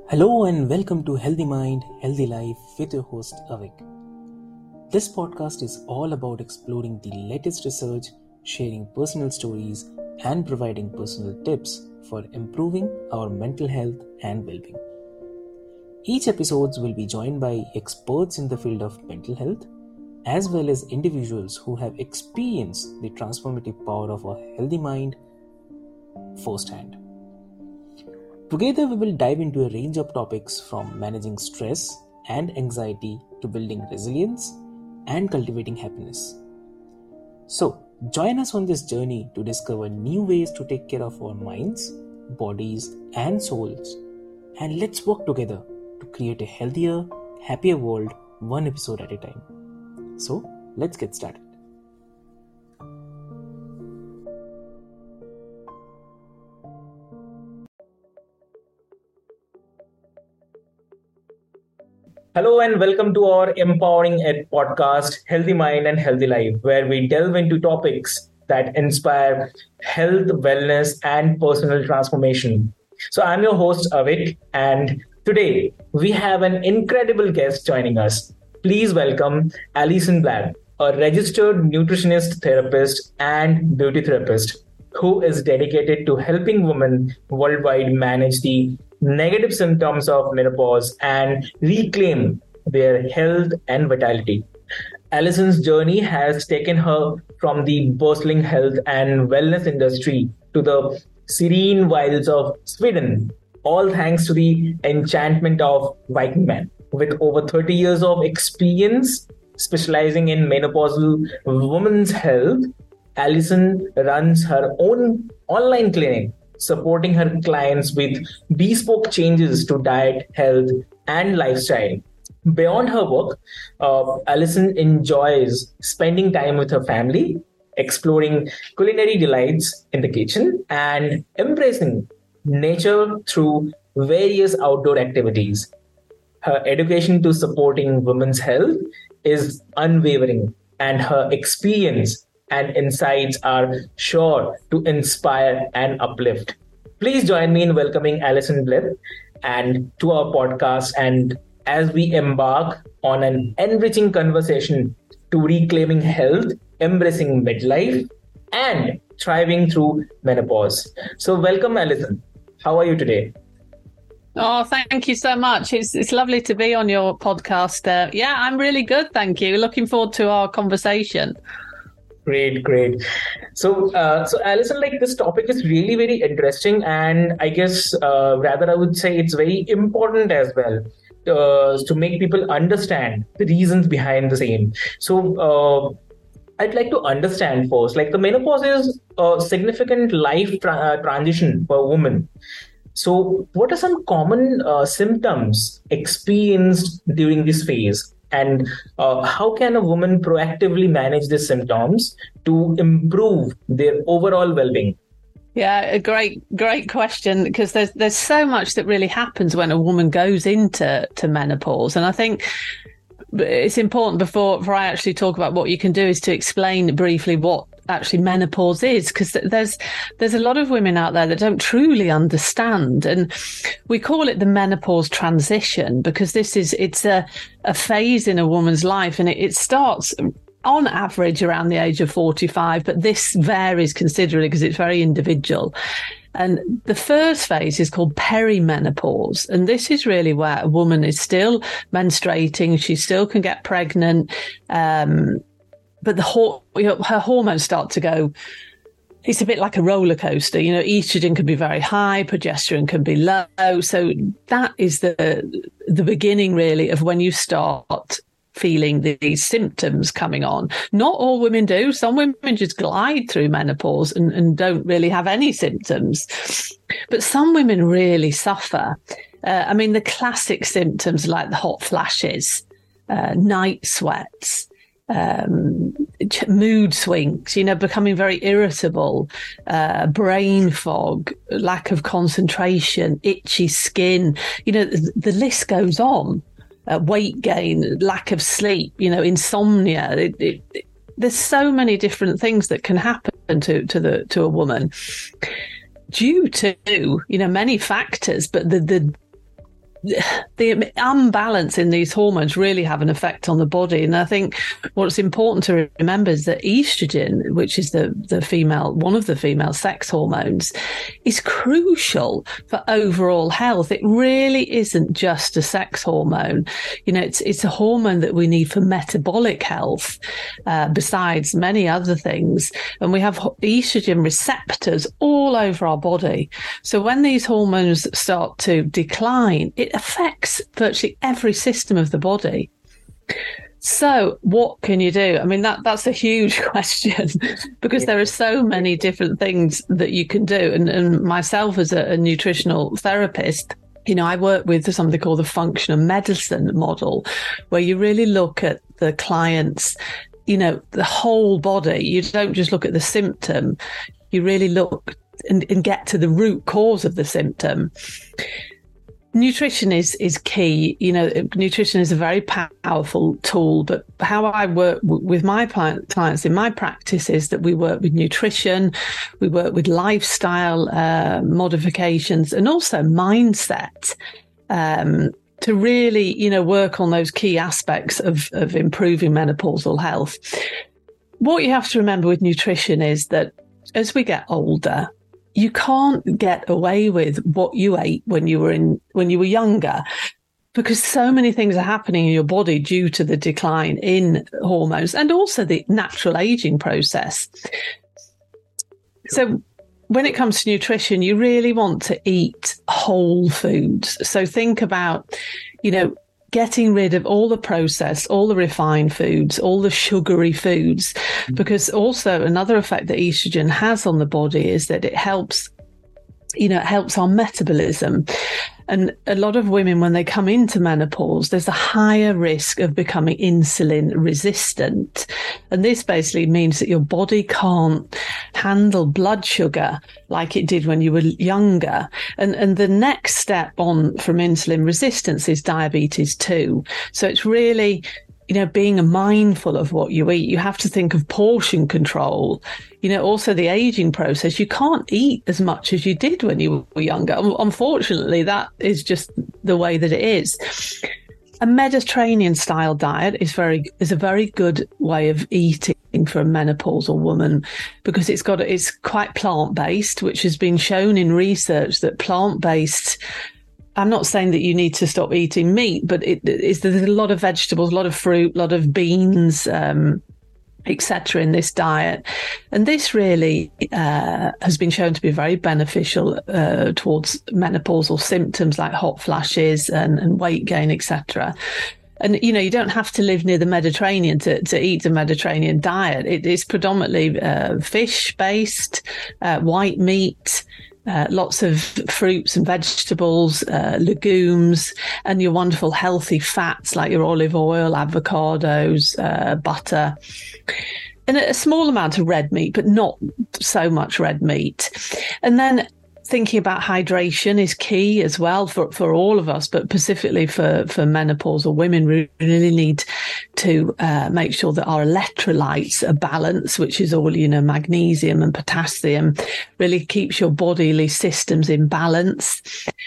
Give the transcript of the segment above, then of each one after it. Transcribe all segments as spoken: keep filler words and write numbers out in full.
Hello and welcome to Healthy Mind, Healthy Life with your host Avik. This podcast is all about exploring the latest research, sharing personal stories, and providing personal tips for improving our mental health and well-being. Each episode will be joined by experts in the field of mental health, as well as individuals who have experienced the transformative power of a healthy mind firsthand. Together, we will dive into a range of topics from managing stress and anxiety to building resilience and cultivating happiness. So, join us on this journey to discover new ways to take care of our minds, bodies, and souls. And let's work together to create a healthier, happier world, one episode at a time. So, let's get started. Hello and welcome to our Empowering Ed podcast, Healthy Mind and Healthy Life, where we delve into topics that inspire health, wellness, and personal transformation. So I'm your host, Avik, and today we have an incredible guest joining us. Please welcome Alison Black, a registered nutritionist therapist and beauty therapist who is dedicated to helping women worldwide manage the negative symptoms of menopause and reclaim their health and vitality. Alison's journey has taken her from the bustling health and wellness industry to the serene wilds of Sweden, all thanks to the enchantment of Viking Man. With over thirty years of experience specializing in menopausal women's health, Alison runs her own online clinic, supporting her clients with bespoke changes to diet, health, and lifestyle. Beyond her work, uh, Alison enjoys spending time with her family, exploring culinary delights in the kitchen, and embracing nature through various outdoor activities. Her dedication to supporting women's health is unwavering, and her experience and insights are sure to inspire and uplift. Please join me in welcoming Alison Black and to our podcast, and as we embark on an enriching conversation to reclaiming health, embracing midlife, and thriving through menopause. So welcome, Alison. How are you today? Oh, thank you so much. It's it's lovely to be on your podcast. Uh, yeah, I'm really good. Thank you. Looking forward to our conversation. Great, great. So, uh, so Alison, like this topic is really very interesting, and I guess uh, rather I would say it's very important as well uh, to make people understand the reasons behind the same. So, uh, I'd like to understand first, like the menopause is a significant life tra- uh, transition for a woman. So, what are some common uh, symptoms experienced during this phase? And uh, how can a woman proactively manage these symptoms to improve their overall well-being? Yeah, a great, great question, because there's there's so much that really happens when a woman goes into to menopause. And I think it's important before, before I actually talk about what you can do is to explain briefly what actually menopause is, because there's there's a lot of women out there that don't truly understand, and we call it the menopause transition because this is it's a a phase in a woman's life, and it, it starts on average around the age of forty-five, but this varies considerably because it's very individual. And the first phase is called perimenopause. And this is really where a woman is still menstruating. She still can get pregnant. Um, but the hor- you know, her hormones start to go. It's a bit like a roller coaster. You know, estrogen can be very high, progesterone can be low. So that is the the beginning, really, of when you start feeling these symptoms coming on. Not all women do. Some women just glide through menopause and, and don't really have any symptoms. But some women really suffer. Uh, I mean, the classic symptoms like the hot flashes, uh, night sweats, um, mood swings, you know, becoming very irritable, uh, brain fog, lack of concentration, itchy skin, you know, the, the list goes on. Uh, weight gain, lack of sleep, you know, insomnia. It, it, it, there's so many different things that can happen to to the to a woman due to, you know, many factors. But the the the imbalance in these hormones really have an effect on the body. And I think what's important to remember is that estrogen, which is the, the female, one of the female sex hormones, is crucial for overall health. It really isn't just a sex hormone. You know, it's, it's a hormone that we need for metabolic health, uh, besides many other things. And we have estrogen receptors all over our body. So when these hormones start to decline, it affects virtually every system of the body. So what can you do? I mean, that that's a huge question because there are so many different things that you can do. And, and myself as a, a nutritional therapist, you know, I work with something called the functional medicine model, where you really look at the client's, you know, the whole body. You don't just look at the symptom. You really look and, and get to the root cause of the symptom. Nutrition is, is key. You know, nutrition is a very powerful tool, but how I work w- with my clients in my practice is that we work with nutrition, we work with lifestyle uh, modifications, and also mindset um, to really, you know, work on those key aspects of, of improving menopausal health. What you have to remember with nutrition is that as we get older, you can't get away with what you ate when you were in when you were younger, because so many things are happening in your body due to the decline in hormones and also the natural aging process. So when it comes to nutrition, you really want to eat whole foods. So think about, you know, getting rid of all the processed, all the refined foods, all the sugary foods, because also another effect that estrogen has on the body is that it helps, you know, it helps our metabolism. And a lot of women, when they come into menopause, there's a higher risk of becoming insulin resistant. And this basically means that your body can't handle blood sugar like it did when you were younger. And, and the next step on from insulin resistance is diabetes two. So it's really, you know, being mindful of what you eat. You have to think of portion control. You know, also the aging process. You can't eat as much as you did when you were younger. Unfortunately, that is just the way that it is. A Mediterranean style diet is very is a very good way of eating for a menopausal woman, because it's got it's quite plant based, which has been shown in research that plant based. I'm not saying that you need to stop eating meat, but it is there's a lot of vegetables, a lot of fruit, a lot of beans, um, et cetera in this diet. And this really uh, has been shown to be very beneficial uh, towards menopausal symptoms like hot flashes and, and weight gain, et cetera. And, you know, you don't have to live near the Mediterranean to, to eat a Mediterranean diet. It is predominantly uh, fish-based, uh, white meat, Uh, lots of fruits and vegetables, uh, legumes, and your wonderful healthy fats like your olive oil, avocados, uh, butter, and a small amount of red meat, but not so much red meat. And then thinking about hydration is key as well for, for all of us, but specifically for, for menopausal women. We really need to uh, make sure that our electrolytes are balanced, which is all, you know, magnesium and potassium, really keeps your bodily systems in balance.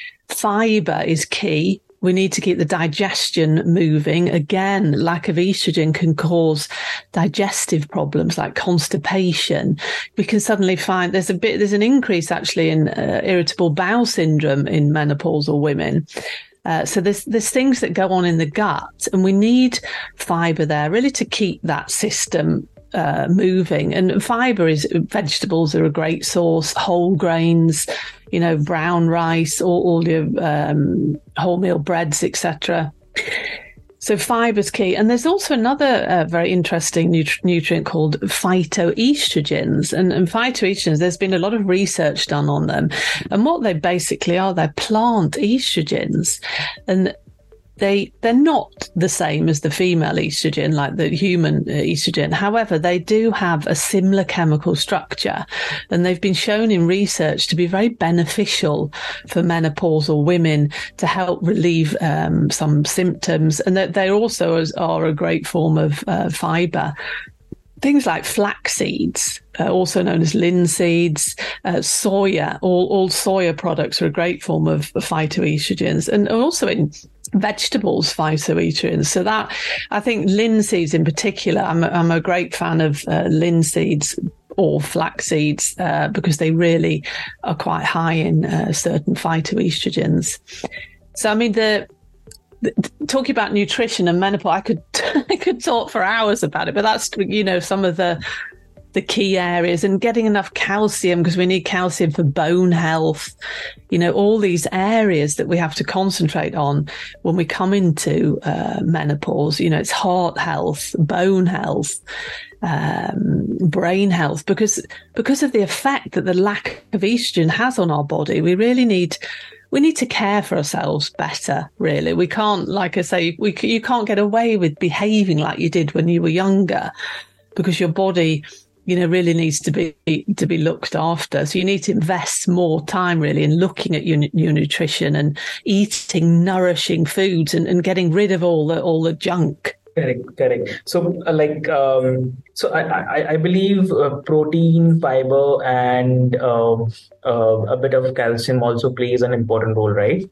Fiber is key. We need to keep the digestion moving. Again, lack of estrogen can cause digestive problems like constipation. We can suddenly find there's a bit, there's an increase actually in uh, irritable bowel syndrome in menopausal women. Uh, so there's, there's things that go on in the gut, and we need fiber there really to keep that system uh, moving. And fiber is, vegetables are a great source, whole grains, you know, brown rice, all, all your um, wholemeal breads, et cetera. So fiber's key. And there's also another uh, very interesting nutri- nutrient called phytoestrogens. And, and phytoestrogens, there's been a lot of research done on them. And what they basically are, they're plant estrogens. And They, they're not the same as the female estrogen, like the human estrogen. However, they do have a similar chemical structure, and they've been shown in research to be very beneficial for menopausal women to help relieve um, some symptoms. And that they also are a great form of uh, fiber. things like flax seeds, uh, also known as linseeds, uh, soya, all, all soya products are a great form of phytoestrogens, and also in vegetables, phytoestrogens. So that, I think linseeds in particular, I'm, I'm a great fan of uh, linseeds or flax seeds uh, because they really are quite high in uh, certain phytoestrogens. So, I mean, the talking about nutrition and menopause, I could I could talk for hours about it, but that's, you know, some of the the key areas, and getting enough calcium, because we need calcium for bone health, you know, all these areas that we have to concentrate on when we come into uh, menopause. You know, it's heart health, bone health, um, brain health, because because of the effect that the lack of estrogen has on our body. We really need We need to care for ourselves better, really. We can't, like I say, we, you can't get away with behaving like you did when you were younger, because your body, you know, really needs to be to be looked after. So you need to invest more time, really, in looking at your, your nutrition and eating nourishing foods and, and getting rid of all the all the junk. Correct, correct. So, uh, like, um, so I, I, I believe uh, protein, fiber, and uh, uh, a bit of calcium also plays an important role, right?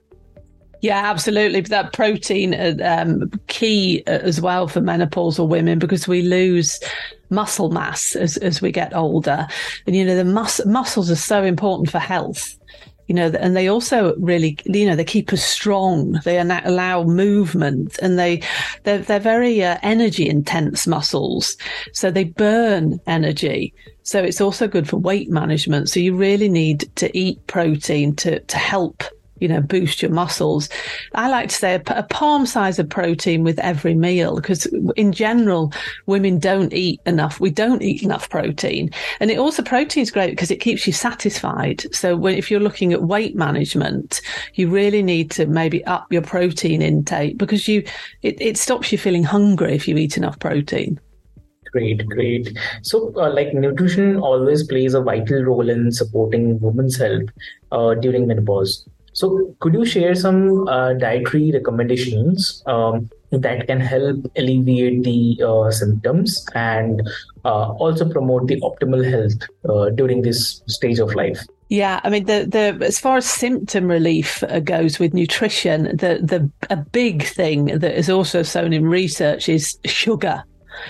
Yeah, absolutely. But that protein, uh, um, key as well for menopausal women, because we lose muscle mass as, as we get older. And, you know, the mus- muscles are so important for health. You know, and they also really, you know, they keep us strong. They allow movement, and they, they're, they're very uh, energy intense muscles. So they burn energy. So it's also good for weight management. So you really need to eat protein to, to help, you know, boost your muscles. I like to say a, a palm size of protein with every meal, because in general, women don't eat enough. We don't eat enough protein. And it also, protein is great because it keeps you satisfied. So when, if you're looking at weight management, you really need to maybe up your protein intake, because you, it, it stops you feeling hungry if you eat enough protein. Great, great. So, uh, like, nutrition always plays a vital role in supporting women's health uh, during menopause. So could you share some uh, dietary recommendations um, that can help alleviate the uh, symptoms and uh, also promote the optimal health uh, during this stage of life? Yeah, I mean, the the as far as symptom relief goes with nutrition, the the a big thing that is also shown in research is sugar.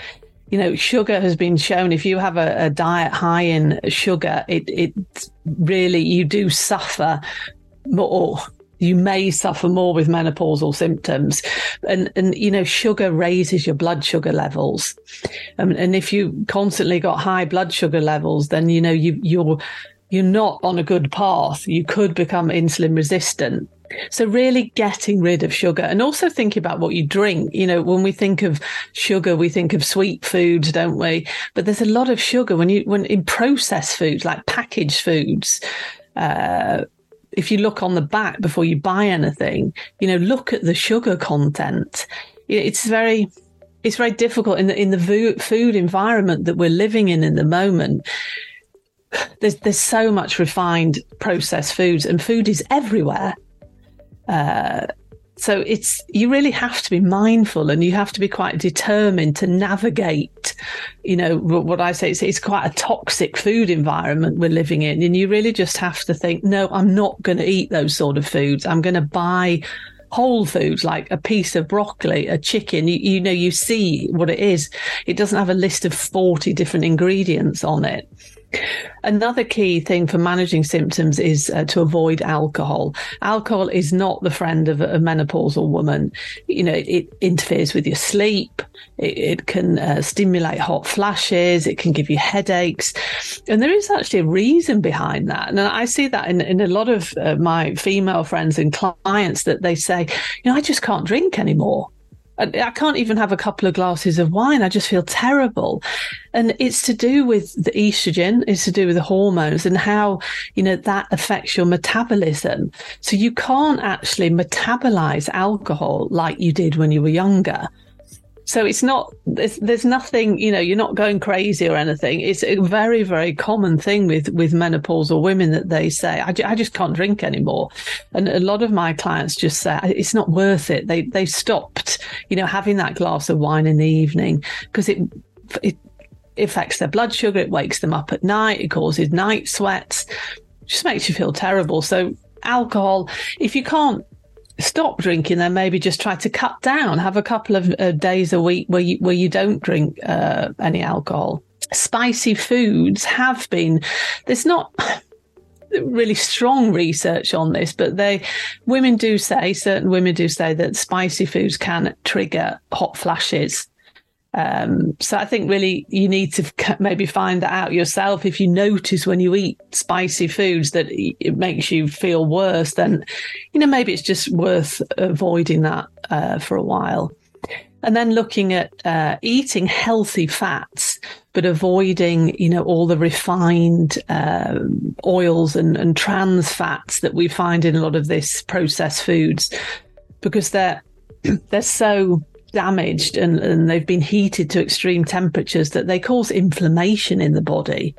You know, sugar has been shown, if you have a, a diet high in sugar, it it really, you do suffer more. You may suffer more with menopausal symptoms. And, and you know, sugar raises your blood sugar levels. Um, and if you constantly got high blood sugar levels, then, you know, you, you're, you're not on a good path. You could become insulin resistant. So really getting rid of sugar, and also thinking about what you drink. You know, when we think of sugar, we think of sweet foods, don't we? But there's a lot of sugar when you, when in processed foods, like packaged foods. Uh, if you look on the back before you buy anything, you know, look at the sugar content. It's very, it's very difficult in the, in the food environment that we're living in in the moment. There's, there's so much refined processed foods, and food is everywhere. Uh, so it's, you really have to be mindful, and you have to be quite determined to navigate, you know, what I say, it's, it's quite a toxic food environment we're living in. And you really just have to think, no, I'm not going to eat those sort of foods. I'm going to buy whole foods, like a piece of broccoli, a chicken. You, you know, you see what it is. It doesn't have a list of forty different ingredients on it. Another key thing for managing symptoms is uh, to avoid alcohol. Alcohol is not the friend of a, a menopausal woman. You know, it, it interferes with your sleep. It, it can uh, stimulate hot flashes. It can give you headaches. And there is actually a reason behind that. And I see that in, in a lot of uh, my female friends and clients, that they say, you know, I just can't drink anymore. I can't even have a couple of glasses of wine. I just feel terrible. And it's to do with the estrogen, it's to do with the hormones and how, you know, that affects your metabolism. So you can't actually metabolize alcohol like you did when you were younger. So it's not, there's, there's nothing, you know, you're not going crazy or anything. It's a very, very common thing with, with menopausal women that they say, I, I just can't drink anymore. And a lot of my clients just say, it's not worth it. They, they stopped, you know, having that glass of wine in the evening because it, it affects their blood sugar. It wakes them up at night. It causes night sweats. It just makes you feel terrible. So alcohol, if you can't stop drinking, then maybe just try to cut down. Have a couple of uh, days a week where you where you don't drink uh, any alcohol. Spicy foods have been. There's not really strong research on this, but they women do say certain women do say that spicy foods can trigger hot flashes. Um, so I think really you need to maybe find that out yourself. If you notice when you eat spicy foods that it makes you feel worse, then, you know, maybe it's just worth avoiding that uh, for a while. And then looking at uh, eating healthy fats, but avoiding, you know, all the refined uh, oils and, and trans fats that we find in a lot of this processed foods, because they're they're so damaged and, and they've been heated to extreme temperatures that they cause inflammation in the body.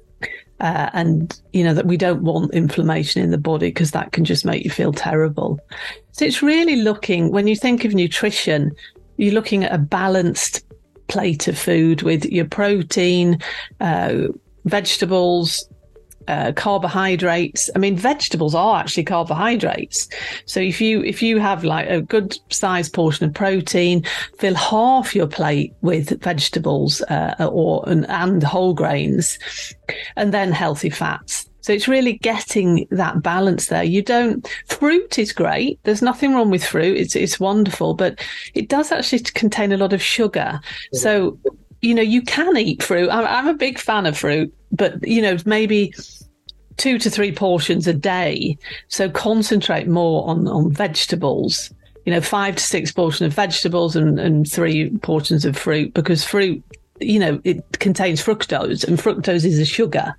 Uh, and, you know, that we don't want inflammation in the body because that can just make you feel terrible. So it's really looking, when you think of nutrition, you're looking at a balanced plate of food with your protein, uh, vegetables, Uh, carbohydrates. I mean, vegetables are actually carbohydrates. So if you if you have like a good sized portion of protein, fill half your plate with vegetables uh, or and, and whole grains, and then healthy fats. So it's really getting that balance there. You don't. Fruit is great. There's nothing wrong with fruit. It's it's wonderful, but it does actually contain a lot of sugar. So, you know, you can eat fruit. I'm, I'm a big fan of fruit, but, you know, maybe two to three portions a day. So concentrate more on, on vegetables, you know, five to six portions of vegetables and, and three portions of fruit, because fruit, you know, it contains fructose, and fructose is a sugar.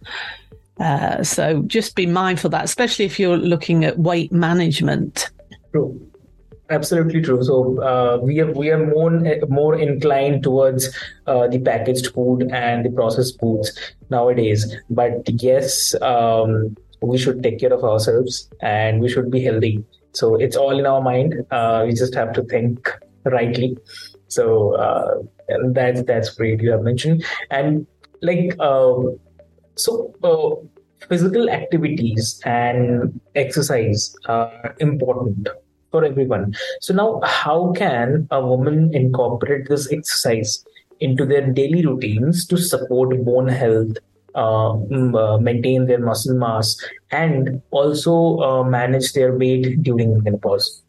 Uh, so just be mindful of that, especially if you're looking at weight management. True. Absolutely true. So uh, we are we are more more inclined towards uh, the packaged food and the processed foods nowadays. But yes, um, we should take care of ourselves and we should be healthy. So it's all in our mind. Uh, we just have to think rightly. So uh, that's that's great you have mentioned. And like uh, so. Uh, physical activities and exercise are important for everyone. So now, how can a woman incorporate this exercise into their daily routines to support bone health, uh, uh, maintain their muscle mass, and also uh, manage their weight during menopause?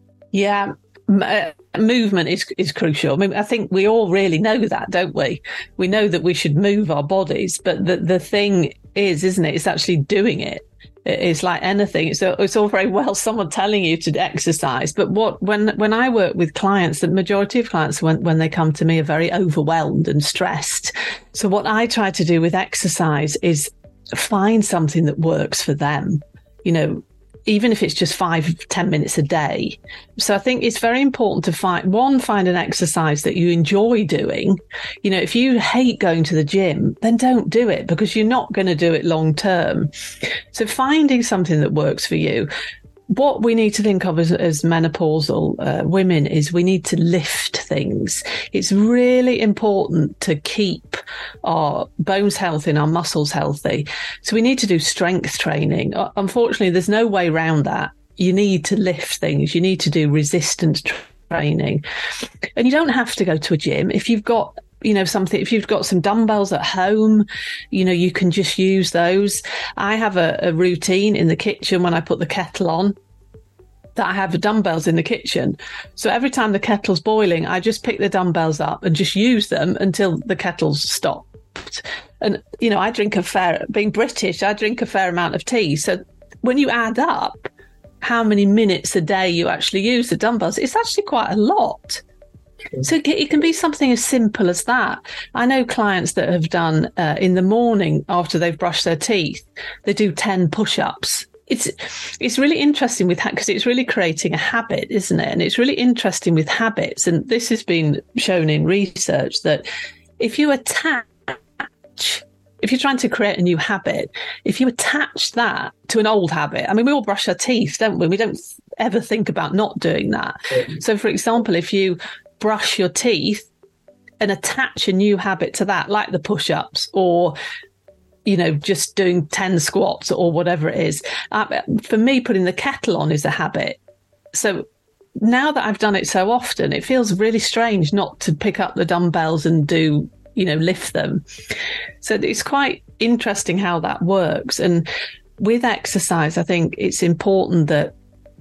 Yeah. Uh, movement is is crucial. I mean, I think we all really know that, don't we? We know that we should move our bodies, but the the thing is, isn't it? It's actually doing it. It's like anything. It's it's all very well someone telling you to exercise, but what when when I work with clients, the majority of clients when when they come to me are very overwhelmed and stressed. So what I try to do with exercise is find something that works for them. You know, even if it's just five, ten minutes a day. So I think it's very important to find, one, find an exercise that you enjoy doing. You know, if you hate going to the gym, then don't do it, because you're not going to do it long term. So finding something that works for you. What we need to think of as, as menopausal uh, women is we need to lift things. It's really important to keep our bones healthy and our muscles healthy. So we need to do strength training. Unfortunately, there's no way around that. You need to lift things. You need to do resistance training. And you don't have to go to a gym. If you've got you know, something, if you've got some dumbbells at home, you know, you can just use those. I have a, a routine in the kitchen when I put the kettle on, that I have the dumbbells in the kitchen. So every time the kettle's boiling, I just pick the dumbbells up and just use them until the kettle's stopped. And, you know, I drink a fair, being British, I drink a fair amount of tea. So when you add up how many minutes a day you actually use the dumbbells, it's actually quite a lot. So it can be something as simple as that. I know clients that have done uh, in the morning after they've brushed their teeth, they do ten push-ups. It's it's really interesting with that, because it's really creating a habit, isn't it? And it's really interesting with habits. And this has been shown in research that if you attach, if you're trying to create a new habit, if you attach that to an old habit, I mean, we all brush our teeth, don't we? We don't ever think about not doing that. So, for example, if you brush your teeth and attach a new habit to that, like the push-ups or, you know, just doing ten squats or whatever it is. Uh, for me, putting the kettle on is a habit. So now that I've done it so often, it feels really strange not to pick up the dumbbells and do, you know, lift them. So it's quite interesting how that works. And with exercise, I think it's important that,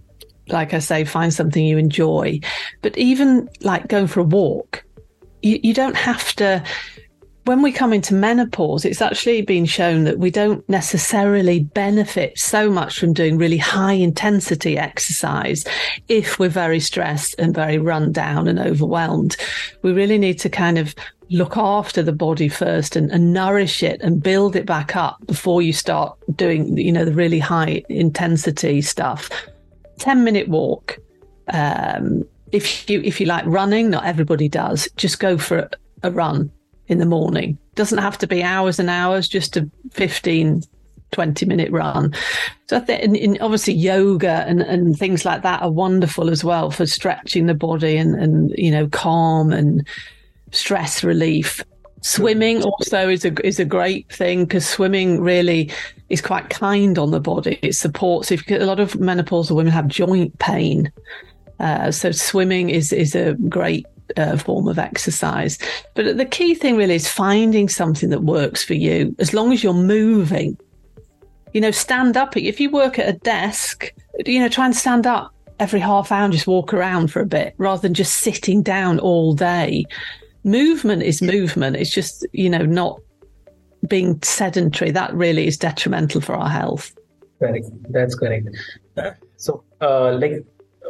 like I say, find something you enjoy. But even like going for a walk, you, you don't have to. When we come into menopause, it's actually been shown that we don't necessarily benefit so much from doing really high intensity exercise if we're very stressed and very run down and overwhelmed. We really need to kind of look after the body first and, and nourish it and build it back up before you start doing, you know, the really high intensity stuff. ten minute walk. Um, if you, if you like running, not everybody does, just go for a, a run in the morning. Doesn't have to be hours and hours, just a fifteen, twenty minute run. So I think, and, and obviously yoga and, and things like that are wonderful as well for stretching the body and, and, you know, calm and stress relief. Swimming also is a, is a great thing because swimming really is quite kind on the body. It supports, if you get a lot of menopausal women have joint pain. Uh, so swimming is, is a great Uh, form of exercise. But the key thing really is finding something that works for you, as long as you're moving. You know, stand up. If you work at a desk, you know, try and stand up every half hour and just walk around for a bit rather than just sitting down all day. Movement is movement. It's just, you know, not being sedentary. That really is detrimental for our health. Correct. That's correct. So, uh, like,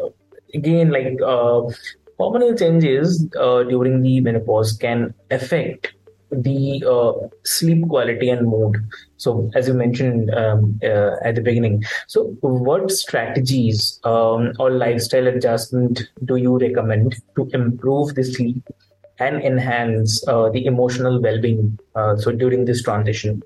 again, like, uh, hormonal changes uh, during the menopause can affect the uh, sleep quality and mood. So, as you mentioned um, uh, at the beginning, so what strategies um, or lifestyle adjustment do you recommend to improve the sleep and enhance uh, the emotional well-being? Uh, so, during this transition.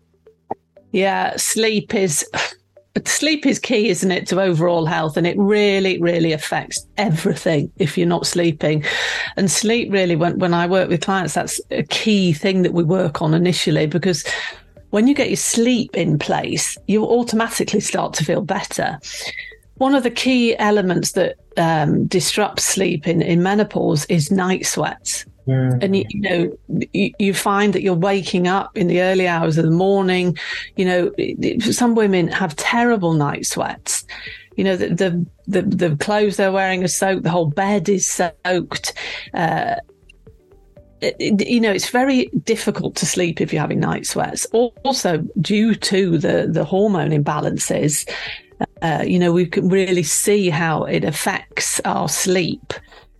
Yeah, sleep is. Sleep is key, isn't it, to overall health? And it really, really affects everything if you're not sleeping. And sleep really, when, when I work with clients, that's a key thing that we work on initially, because when you get your sleep in place, you automatically start to feel better. One of the key elements that um, disrupts sleep in, in menopause is night sweats. Mm. And, you, you know, you, you find that you're waking up in the early hours of the morning. You know, some women have terrible night sweats. You know, the the the, the clothes they're wearing are soaked. The whole bed is soaked. Uh, it, it, you know, it's very difficult to sleep if you're having night sweats. Also, due to the, the hormone imbalances, uh, you know, we can really see how it affects our sleep.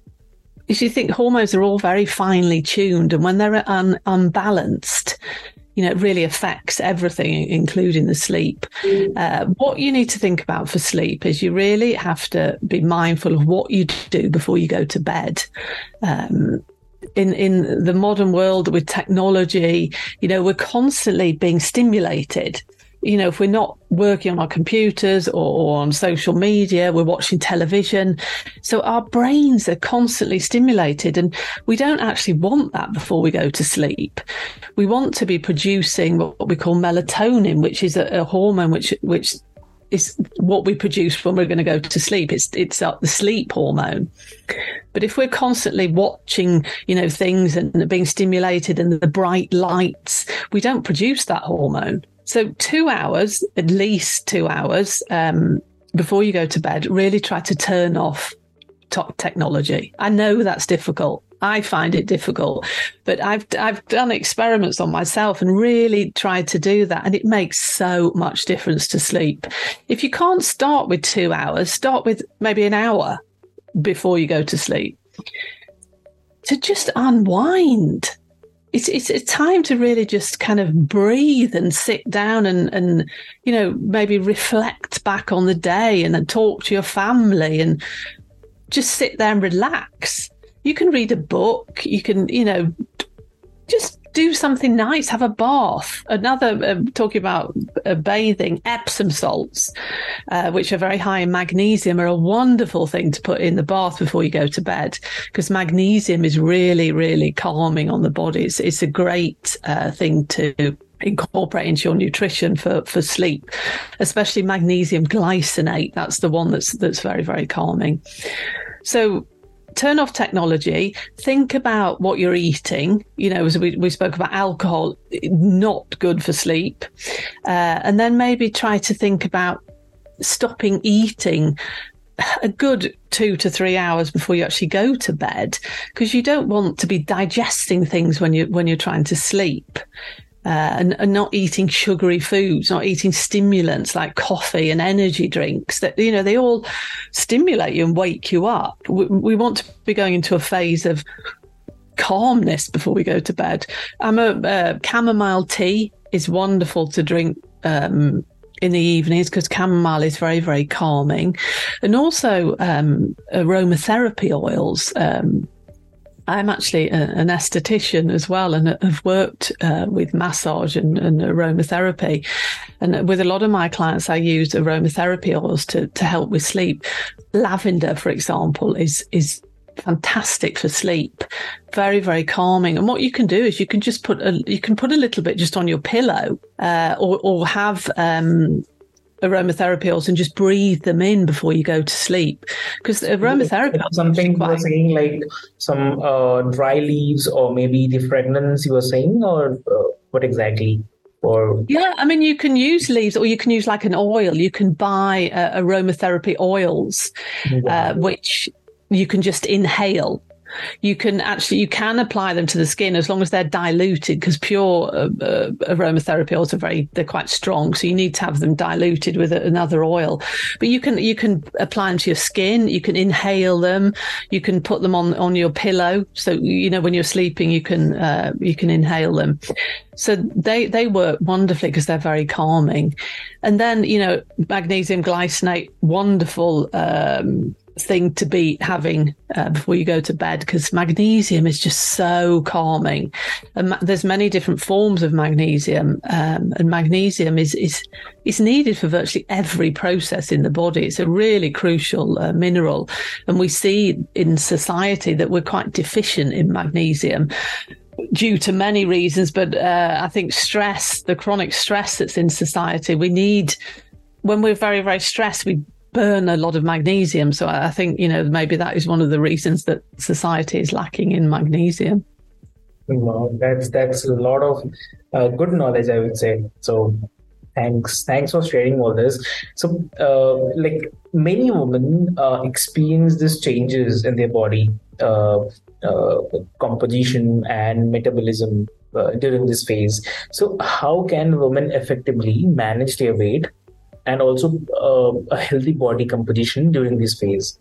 If you think hormones are all very finely tuned, and when they're un- unbalanced, you know, it really affects everything, including the sleep. Uh, what you need to think about for sleep is you really have to be mindful of what you do before you go to bed. Um, in, in the modern world with technology, you know, we're constantly being stimulated. You know, if we're not working on our computers or, or on social media, we're watching television. So our brains are constantly stimulated, and we don't actually want that before we go to sleep. We want to be producing what we call melatonin, which is a, a hormone which which is what we produce when we're going to go to sleep. It's it's uh, the sleep hormone. But if we're constantly watching, you know, things and being stimulated and the bright lights, we don't produce that hormone. So two hours, at least two hours um, before you go to bed, really try to turn off t- technology. I know that's difficult. I find it difficult, but I've I've done experiments on myself and really tried to do that, and it makes so much difference to sleep. If you can't start with two hours, start with maybe an hour before you go to sleep to just unwind. It's it's a time to really just kind of breathe and sit down and, and, you know, maybe reflect back on the day and then talk to your family and just sit there and relax. You can read a book. You can, you know, just do something nice, have a bath. Another, uh, talking about uh, bathing, Epsom salts, uh, which are very high in magnesium, are a wonderful thing to put in the bath before you go to bed, because magnesium is really, really calming on the body. It's, it's a great uh, thing to incorporate into your nutrition for, for sleep, especially magnesium glycinate. That's the one that's that's very, very calming. So turn off technology, think about what you're eating. You know, as we, we spoke about alcohol, not good for sleep. Uh, and then maybe try to think about stopping eating a good two to three hours before you actually go to bed, because you don't want to be digesting things when you when you're trying to sleep. Uh, and, and not eating sugary foods, not eating stimulants like coffee and energy drinks that, you know, they all stimulate you and wake you up. We, we want to be going into a phase of calmness before we go to bed. I'm a uh, chamomile tea is wonderful to drink um, in the evenings, because chamomile is very, very calming. And also um, aromatherapy oils. Um, I'm actually a, an esthetician as well, and have worked uh, with massage and, and aromatherapy. And with a lot of my clients, I use aromatherapy oils to, to help with sleep. Lavender, for example, is is fantastic for sleep. Very, very calming. And what you can do is you can just put a you can put a little bit just on your pillow, uh, or or have um, aromatherapy oils and just breathe them in before you go to sleep, because aromatherapy something you were saying, like some uh, dry leaves or maybe the fragrance you were saying, or uh, what exactly? Or yeah, I mean, you can use leaves, or you can use like an oil. You can buy uh, aromatherapy oils, wow. uh, which you can just inhale. You can actually, you can apply them to the skin as long as they're diluted, because pure uh, uh, aromatherapy oils are very, they're quite strong. So you need to have them diluted with a, another oil. But you can, you can apply them to your skin. You can inhale them. You can put them on, on your pillow. So, you know, when you're sleeping, you can, uh, you can inhale them. So they, they work wonderfully because they're very calming. And then, you know, magnesium glycinate, wonderful, um, thing to be having uh, before you go to bed, because magnesium is just so calming. And ma- there's many different forms of magnesium, um, and magnesium is is is needed for virtually every process in the body. It's a really crucial uh, mineral, and we see in society that we're quite deficient in magnesium due to many reasons. But uh, I think stress, the chronic stress that's in society, we need, when we're very, very stressed, we burn a lot of magnesium. So I think, you know, maybe that is one of the reasons that society is lacking in magnesium. Wow, that's that's a lot of uh, good knowledge, I would say. So thanks thanks for sharing all this. So uh, like many women uh, experience these changes in their body uh, uh, composition and metabolism uh, during this phase. So how can women effectively manage their weight and also uh, a healthy body composition during this phase?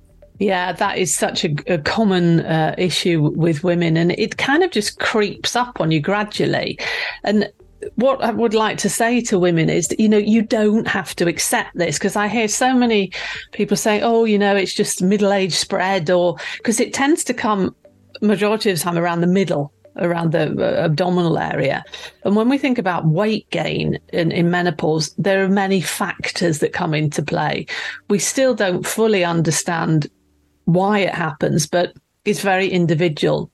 Yeah, that is such a, a common uh, issue with women, and it kind of just creeps up on you gradually. And what I would like to say to women is that, you know, you don't have to accept this, because I hear so many people say, oh, you know, it's just middle-age spread, or because it tends to come majority of the time around the middle, around the uh, abdominal area. And when we think about weight gain in, in menopause, there are many factors that come into play. We still don't fully understand why it happens, but it's very individual.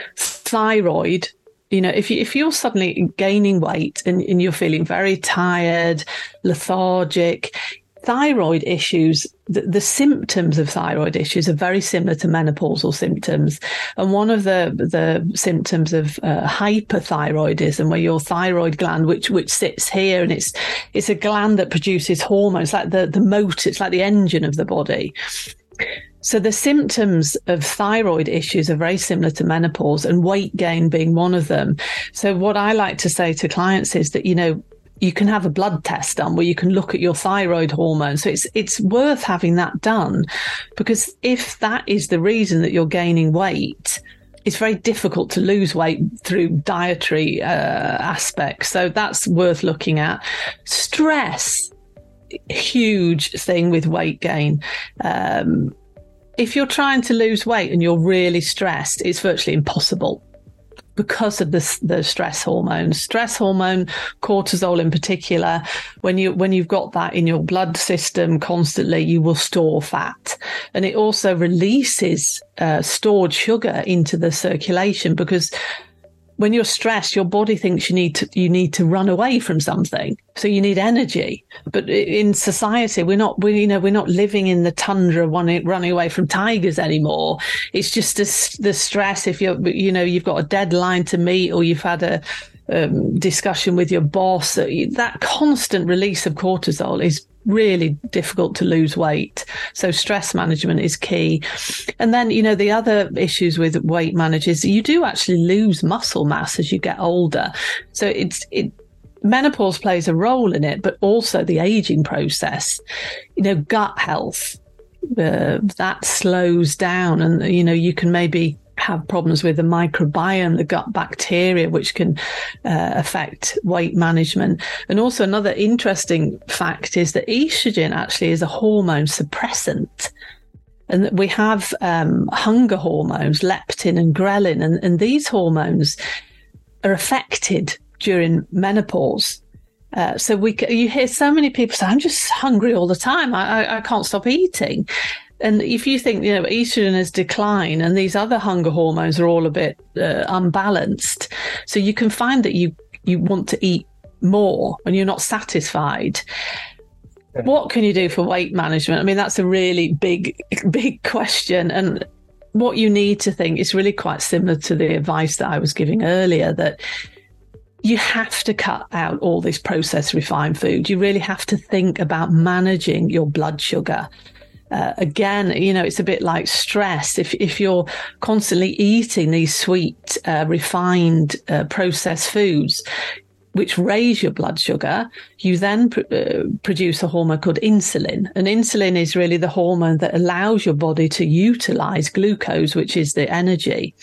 Thyroid, you know, if you if you're suddenly gaining weight and, and you're feeling very tired, lethargic, thyroid issues, the, the symptoms of thyroid issues are very similar to menopausal symptoms. And one of the the symptoms of uh, hyperthyroidism, where your thyroid gland, which which sits here, and it's it's a gland that produces hormones, like the the motor, it's like the engine of the body. So the symptoms of thyroid issues are very similar to menopause, and weight gain being one of them. So what I like to say to clients is that, you know, you can have a blood test done where you can look at your thyroid hormone. So it's it's worth having that done, because if that is the reason that you're gaining weight, it's very difficult to lose weight through dietary uh, aspects. So that's worth looking at. Stress, huge thing with weight gain. Um, if you're trying to lose weight and you're really stressed, it's virtually impossible. because of the, the stress hormones. Stress hormone, cortisol in particular, when you when you've got that in your blood system constantly, you will store fat. And it also releases uh, stored sugar into the circulation, because when you're stressed, your body thinks you need to you need to run away from something, so you need energy. But in society, we're not we you know we're not living in the tundra, running running away from tigers anymore. It's just the, the stress. If you're you know you've got a deadline to meet, or you've had a um, discussion with your boss, that constant release of cortisol is really difficult to lose weight. So stress management is key. And then, you know, the other issues with weight managers, you do actually lose muscle mass as you get older. So it's, it, menopause plays a role in it, but also the aging process, you know, gut health, uh, that slows down, and, you know, you can maybe have problems with the microbiome, the gut bacteria, which can uh, affect weight management. And also another interesting fact is that estrogen actually is a hormone suppressant. And that we have um, hunger hormones, leptin and ghrelin, and, and these hormones are affected during menopause. Uh, so we, you hear so many people say, I'm just hungry all the time. I, I, I can't stop eating. And if you think, you know, estrogen has declined and these other hunger hormones are all a bit uh, unbalanced, so you can find that you, you want to eat more and you're not satisfied. Okay. What can you do for weight management? I mean, that's a really big, big question. And what you need to think is really quite similar to the advice that I was giving earlier, that you have to cut out all this processed refined food. You really have to think about managing your blood sugar. Uh, again, you know, it's a bit like stress. If if you're constantly eating these sweet, uh, refined, uh, processed foods, which raise your blood sugar, you then pr- uh, produce a hormone called insulin. And insulin is really the hormone that allows your body to utilize glucose, which is the energy.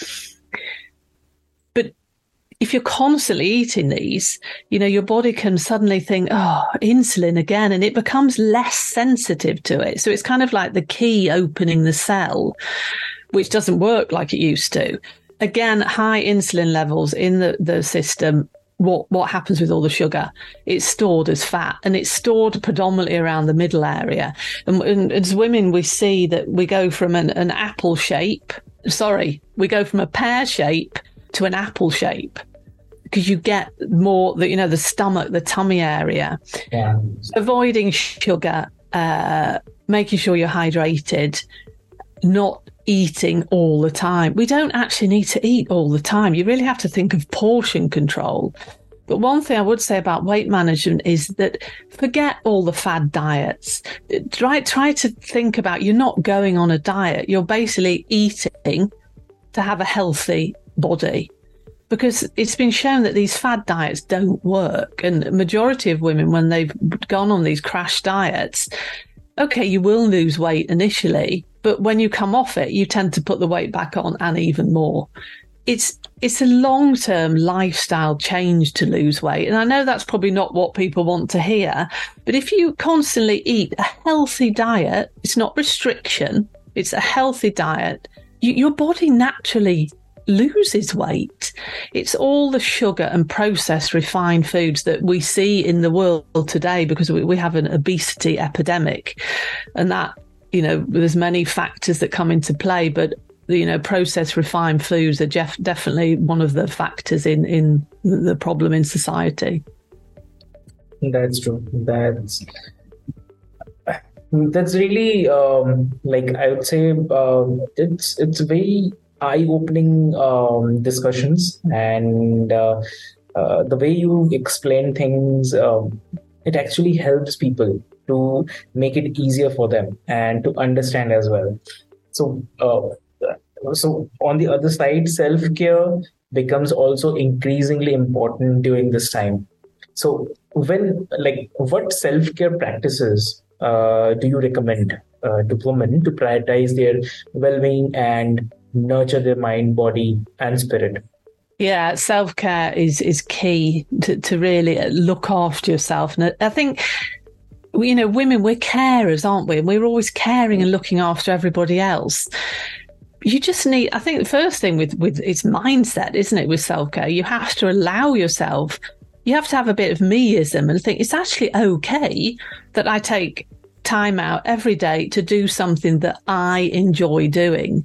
But if you're constantly eating these, you know, your body can suddenly think, oh, insulin again, and it becomes less sensitive to it. So it's kind of like the key opening the cell, which doesn't work like it used to. Again, high insulin levels in the, the system, what, what happens with all the sugar? It's stored as fat, and it's stored predominantly around the middle area. And, and as women, we see that we go from an, an apple shape, sorry, we go from a pear shape to an apple shape, because you get more, the, you know, the stomach, the tummy area. Yeah. Avoiding sugar, uh, making sure you're hydrated, not eating all the time. We don't actually need to eat all the time. You really have to think of portion control. But one thing I would say about weight management is that forget all the fad diets. Try, try to think about, you're not going on a diet. You're basically eating to have a healthy body. Because it's been shown that these fad diets don't work. And the majority of women, when they've gone on these crash diets, okay, you will lose weight initially, but when you come off it, you tend to put the weight back on and even more. It's it's a long-term lifestyle change to lose weight. And I know that's probably not what people want to hear, but if you constantly eat a healthy diet, it's not restriction, it's a healthy diet, you, your body naturally loses weight. It's all the sugar and processed refined foods that we see in the world today, because we, we have an obesity epidemic, and that, you know, there's many factors that come into play, but, you know, processed refined foods are def- definitely one of the factors in, in the problem in society. That's true. That's that's really um, like I would say um, it's it's very eye-opening um, discussions, and uh, uh, the way you explain things, um, it actually helps people to make it easier for them and to understand as well. So, uh, so on the other side, self-care becomes also increasingly important during this time. So, when like what self-care practices uh, do you recommend uh, to women to prioritize their well-being and nurture their mind, body, and spirit? Yeah, self-care is is key to, to really look after yourself. And I think, you know, women, we're carers, aren't we? And we're always caring and looking after everybody else. you just need, I think the first thing with, with it's mindset, isn't it? With self-care, you have to allow yourself, you have to have a bit of me-ism and think it's actually okay that I take time out every day to do something that I enjoy doing.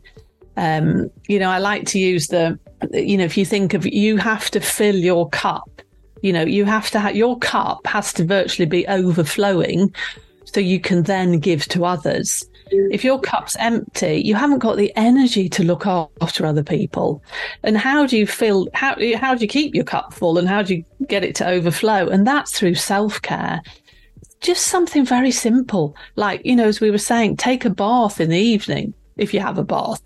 Um, you know, I like to use the, you know, if you think of, you have to fill your cup, you know, you have to have, your cup has to virtually be overflowing so you can then give to others. If your cup's empty, you haven't got the energy to look after other people. And how do you feel, how, how do you keep your cup full and how do you get it to overflow? And that's through self-care. Just something very simple. Like, you know, as we were saying, take a bath in the evening, if you have a bath.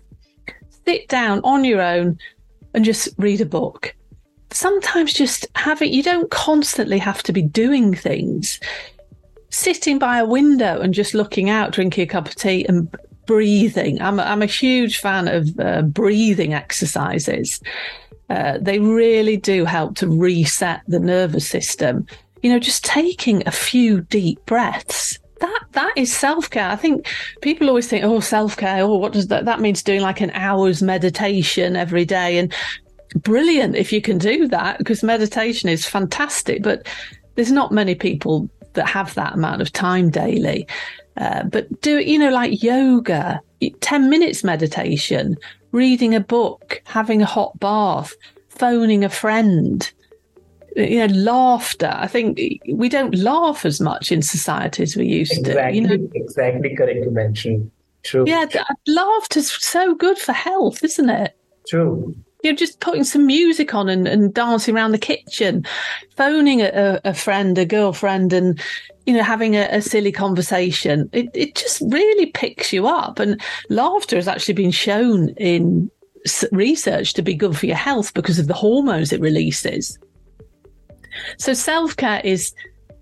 Sit down on your own and just read a book. Sometimes just have it, you don't constantly have to be doing things. Sitting by a window and just looking out, drinking a cup of tea and breathing. I'm a, I'm a huge fan of uh, breathing exercises. Uh, they really do help to reset the nervous system. You know, just taking a few deep breaths. That that is self-care. I think people always think, oh, self-care, oh, what does that, that means doing like an hour's meditation every day. And brilliant if you can do that, because meditation is fantastic. But there's not many people that have that amount of time daily. Uh, but do, you know, like yoga, ten minutes meditation, reading a book, having a hot bath, phoning a friend, you know, laughter. I think we don't laugh as much in society as we used exactly, to. You know? Exactly correct to mention. True. Yeah, laughter's so good for health, isn't it? True. You're just putting some music on and, and dancing around the kitchen, phoning a, a friend, a girlfriend, and, you know, having a, a silly conversation. It, it just really picks you up. And laughter has actually been shown in research to be good for your health because of the hormones it releases. So self-care is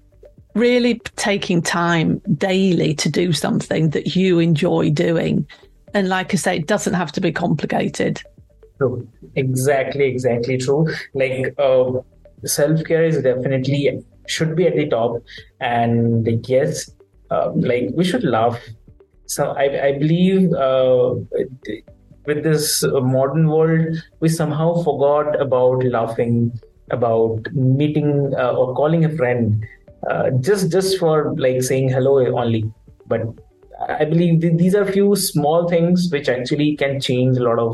really taking time daily to do something that you enjoy doing. And like I say, it doesn't have to be complicated. True. Exactly, exactly true. Like uh, self-care is definitely should be at the top, and yes, uh, like we should laugh. So I, I believe uh, with this modern world, we somehow forgot about laughing, about meeting uh, or calling a friend, uh, just just for like saying hello only. But I believe th- these are few small things which actually can change a lot of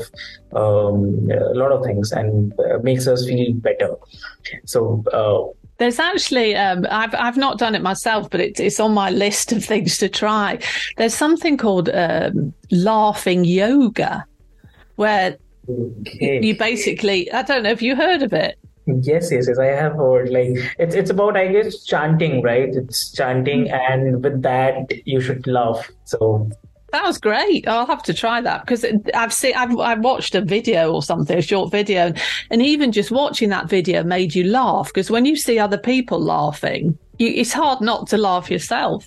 um, a lot of things and uh, makes us feel better. So uh, there's actually um, I've I've not done it myself, but it, it's on my list of things to try. There's something called um, laughing yoga, where okay. you basically, I don't know if you heard of it. Yes, yes, yes. I have heard. Like it's it's about, I guess, chanting, right? It's chanting, and with that you should laugh. So that was great. I'll have to try that because I've seen I've I've watched a video or something, a short video, and even just watching that video made you laugh because when you see other people laughing, you, it's hard not to laugh yourself.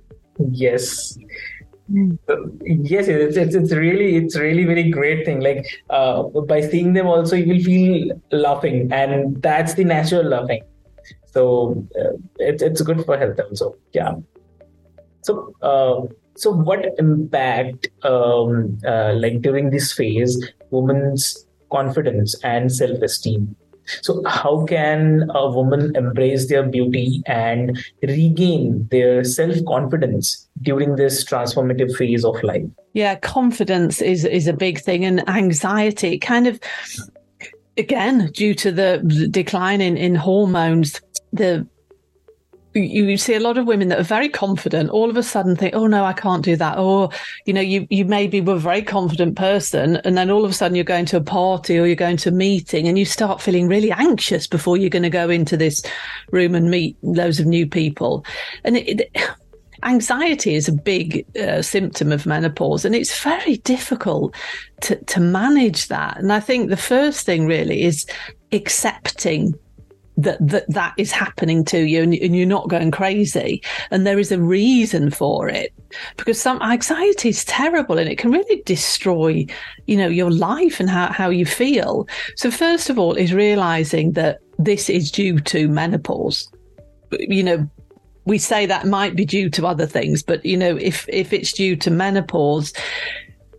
Yes. Uh, yes, it's, it's it's really it's really very great thing. Like uh, by seeing them also, you will feel laughing, and that's the natural laughing. So uh, it's it's good for health also. Yeah. So uh, so what impact um, uh, like during this phase, women's confidence and self-esteem? So how can a woman embrace their beauty and regain their self-confidence during this transformative phase of life? Yeah, confidence is is a big thing, and anxiety kind of, again, due to the decline in, in hormones, the you see a lot of women that are very confident all of a sudden think, oh no, I can't do that. Or, you know, you, you maybe were a very confident person and then all of a sudden you're going to a party or you're going to a meeting and you start feeling really anxious before you're going to go into this room and meet loads of new people. And it, it, anxiety is a big uh, symptom of menopause, and it's very difficult to, to manage that. And I think the first thing really is accepting that that that is happening to you, and, and you're not going crazy, and there is a reason for it, because some anxiety is terrible and it can really destroy, you know, your life and how, how you feel. So first of all is realizing that this is due to menopause. You know, we say that might be due to other things, but you know, if if it's due to menopause,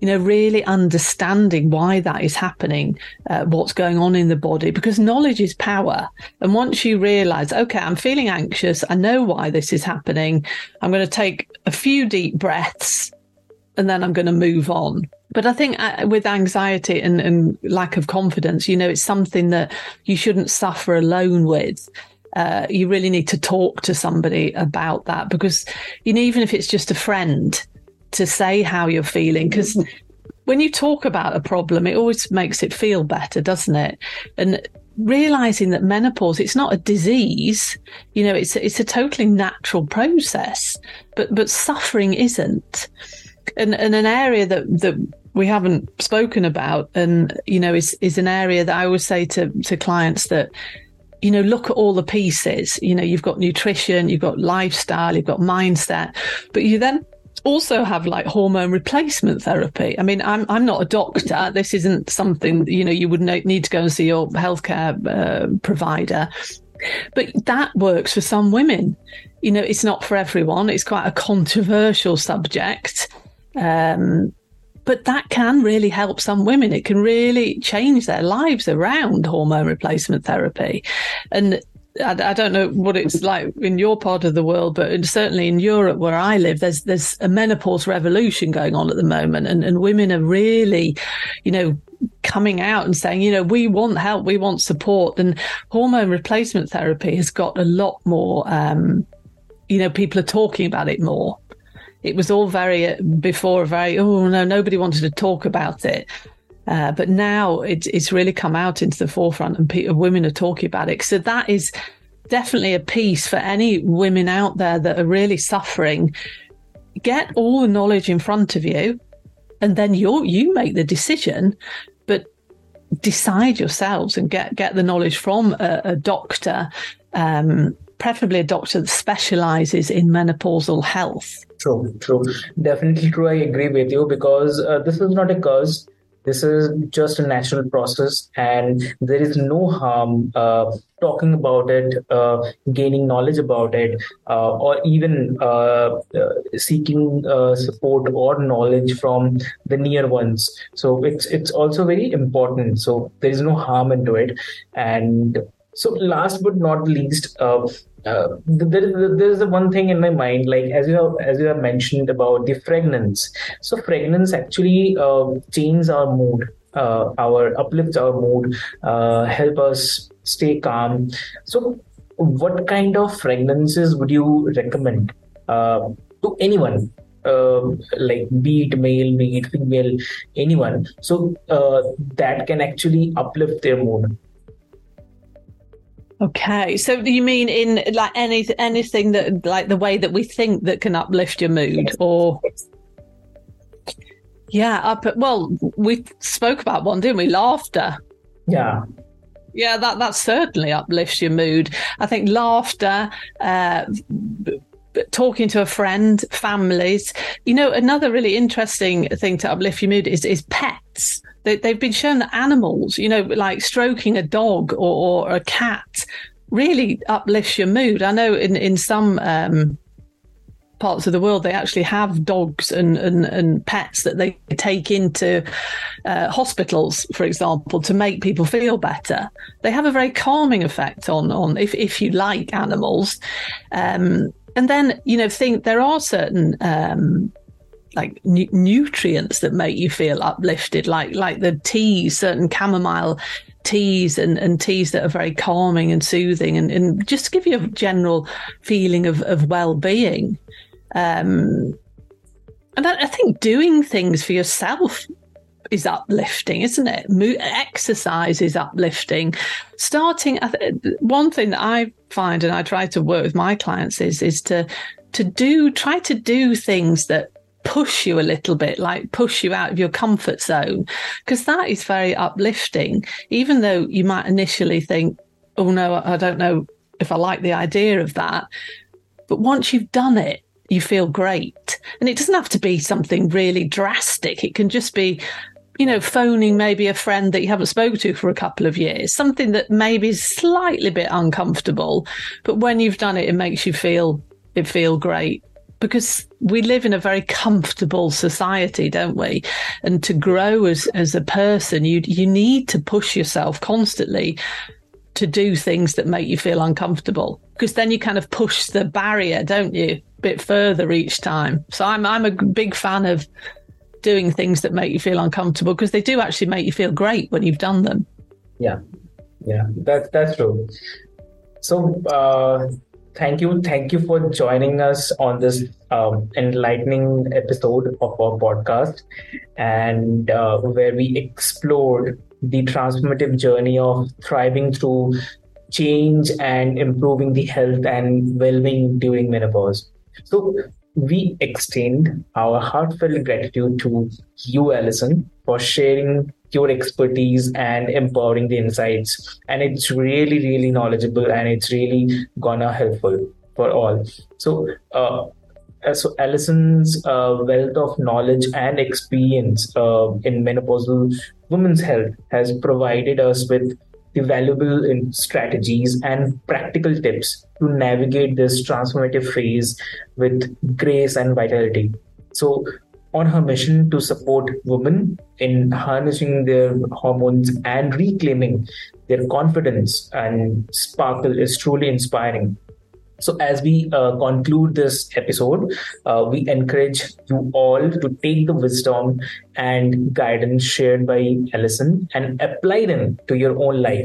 you know, really understanding why that is happening, uh, what's going on in the body, because knowledge is power. And once you realize, okay, I'm feeling anxious, I know why this is happening, I'm going to take a few deep breaths and then I'm going to move on. But I think uh, with anxiety and, and lack of confidence, you know, it's something that you shouldn't suffer alone with. Uh, you really need to talk to somebody about that, because, you know, even if it's just a friend, to say how you're feeling, because when you talk about a problem, it always makes it feel better, doesn't it? And realizing that menopause, it's not a disease, you know, it's it's a totally natural process, but but suffering isn't. And, and an area that that we haven't spoken about, and, you know, is is an area that I always say to to clients that, you know, look at all the pieces. You know, you've got nutrition, you've got lifestyle, you've got mindset, but you then also have like hormone replacement therapy. I mean, I'm I'm not a doctor. This isn't something, you know, you would need to go and see your healthcare uh, provider. But that works for some women. You know, it's not for everyone. It's quite a controversial subject. Um, but that can really help some women. It can really change their lives around hormone replacement therapy. And I, I don't know what it's like in your part of the world, but certainly in Europe where I live, there's there's a menopause revolution going on at the moment, and, and women are really, you know, coming out and saying, you know, we want help, we want support. And hormone replacement therapy has got a lot more, um, you know, people are talking about it more. It was all very, before, very, oh no, nobody wanted to talk about it. Uh, but now it, it's really come out into the forefront, and pe- women are talking about it. So that is definitely a piece for any women out there that are really suffering. Get all the knowledge in front of you, and then you you make the decision, but decide yourselves and get, get the knowledge from a, a doctor, um, preferably a doctor that specialises in menopausal health. True, true. Definitely true. I agree with you, because uh, this is not a curse. This is just a natural process, and there is no harm uh, talking about it, uh, gaining knowledge about it, uh, or even uh, uh, seeking uh, support or knowledge from the near ones. So it's it's also very important. So there is no harm into it. And so last but not least, uh, uh, there, there is a one thing in my mind, like as you have, as you have mentioned about the fragrance. So fragrance actually uh, changes our mood, uh, our uplifts our mood, uh, help us stay calm. So what kind of fragrances would you recommend uh, to anyone? Uh, like be it male, be it female, anyone. So uh, that can actually uplift their mood. Okay, so do you mean in like any anything that, like the way that we think that can uplift your mood, or? Yeah, up. Well, we spoke about one, didn't we? Laughter. Yeah. Yeah, that that certainly uplifts your mood. I think laughter, uh, talking to a friend, families. You know, another really interesting thing to uplift your mood is is pets. They, they've been shown that animals, you know, like stroking a dog or, or a cat really uplifts your mood. I know in, in some um, parts of the world, they actually have dogs and, and, and pets that they take into uh, hospitals, for example, to make people feel better. They have a very calming effect on, on if, if you like animals. Um, and then, you know, think there are certain um like nu- nutrients that make you feel uplifted, like like the teas, certain chamomile teas and, and teas that are very calming and soothing, and, and just give you a general feeling of, of well-being. Um, and I, I think doing things for yourself is uplifting, isn't it? Mo- exercise is uplifting. Starting, I th- one thing that I find, and I try to work with my clients, is is to to do try to do things that push you a little bit, like push you out of your comfort zone, because that is very uplifting, even though you might initially think, oh no, I don't know if I like the idea of that. But once you've done it, you feel great. And it doesn't have to be something really drastic. It can just be, you know, phoning maybe a friend that you haven't spoken to for a couple of years, something that maybe is slightly bit uncomfortable, but when you've done it, it makes you feel, it feel great. because we live in a very comfortable society, don't we? And to grow as, as a person, you you need to push yourself constantly to do things that make you feel uncomfortable, because then you kind of push the barrier, don't you, a bit further each time. So I'm I'm a big fan of doing things that make you feel uncomfortable, because they do actually make you feel great when you've done them. Yeah, yeah, that's that's true. So uh, thank you, thank you for joining us on this um, enlightening episode of our podcast, and uh, where we explored the transformative journey of thriving through change and improving the health and well-being during menopause. So we extend our heartfelt gratitude to you, Alison, for sharing your expertise and empowering the insights. And it's really, really knowledgeable, and it's really gonna helpful for all. So, uh, so Alison's uh, wealth of knowledge and experience uh, in menopausal women's health has provided us with the valuable in strategies and practical tips to navigate this transformative phase with grace and vitality. So, on her mission to support women in harnessing their hormones and reclaiming their confidence and sparkle is truly inspiring. So as we uh, conclude this episode, uh, we encourage you all to take the wisdom and guidance shared by Alison and apply them to your own life.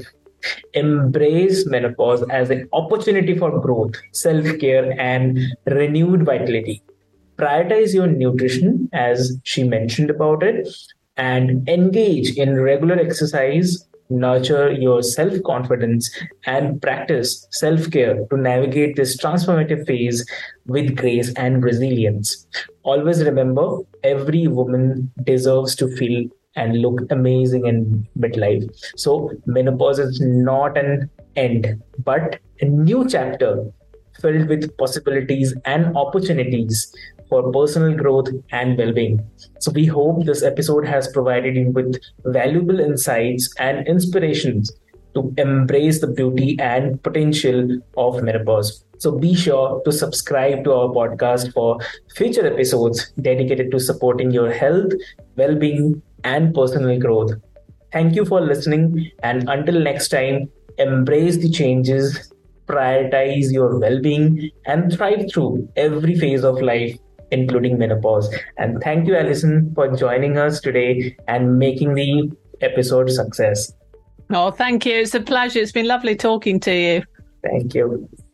Embrace menopause as an opportunity for growth, self-care, and renewed vitality. Prioritize your nutrition, as she mentioned about it, and engage in regular exercise, nurture your self-confidence, and practice self-care to navigate this transformative phase with grace and resilience. Always remember, every woman deserves to feel and look amazing in midlife. So menopause is not an end, but a new chapter filled with possibilities and opportunities for personal growth and well-being. So we hope this episode has provided you with valuable insights and inspirations to embrace the beauty and potential of menopause. So be sure to subscribe to our podcast for future episodes dedicated to supporting your health, well-being, and personal growth. Thank you for listening, and until next time, embrace the changes, prioritize your well-being, and thrive through every phase of life, including menopause. And thank you, Alison, for joining us today and making the episode success. Oh, thank you. It's a pleasure. It's been lovely talking to you. Thank you.